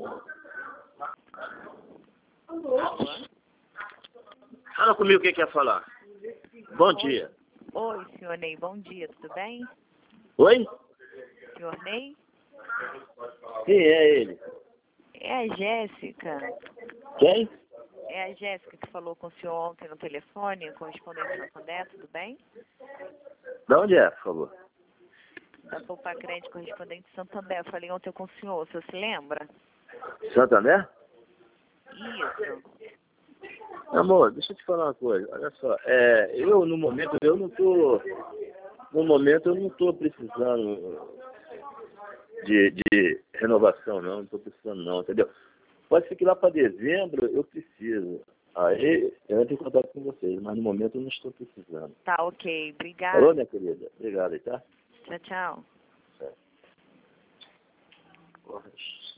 Fala comigo o que quer falar. Bom dia. Oi, senhor Ney, bom dia, tudo bem? Oi? Senhor Ney? Quem é ele? É a Jéssica. Quem? É a Jéssica que falou com o senhor ontem no telefone, correspondente Santander, tudo bem? De onde é, por favor? Da Poupa Crédito, correspondente Santander. Eu falei ontem com o senhor se lembra? Santander? Isso. Amor, deixa eu te falar uma coisa. Olha só, eu no momento eu não tô precisando de renovação, não estou precisando não, entendeu? Pode ser que lá para dezembro eu preciso. Aí eu entro em contato com vocês, mas no momento eu não estou precisando. Tá, ok. Obrigada. Falou, minha querida? Obrigado aí, tá? Tchau, tchau. Porra.